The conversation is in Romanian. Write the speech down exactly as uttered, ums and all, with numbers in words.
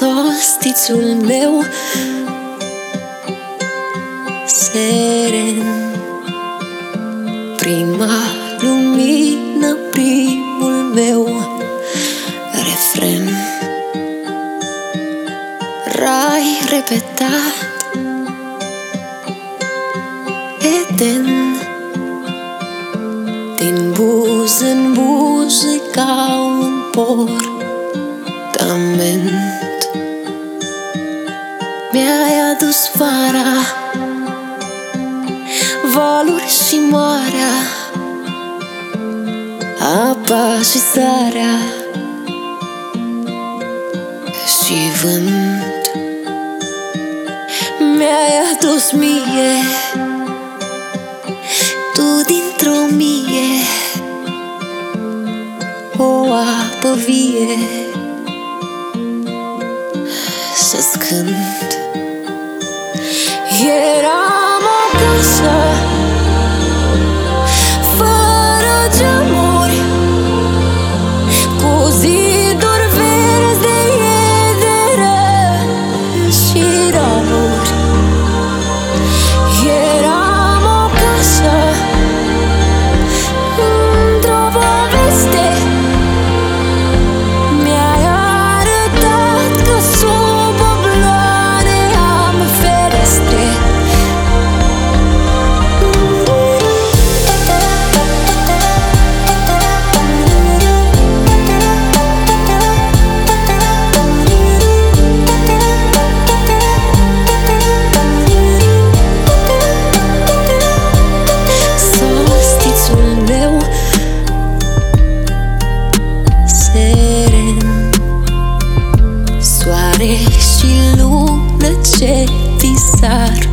solstițiul meu seren, prima lumină, primul meu refren. Rai repetat, eden, din buz în buze ca un portament. Mi-ai adus vara, valuri și marea, apa și sarea și vânt. Mi-ai adus mie, tu dintr-o mie, o apă vie să-ți cânt. Eram o casă fără geamuri, cu ziduri verzi de iedere și ramuri. Eram o casă într-o poveste, mi-ai arătat că sub obloane am ferestre. Solstițiul meu seren, soare și lună ce visar.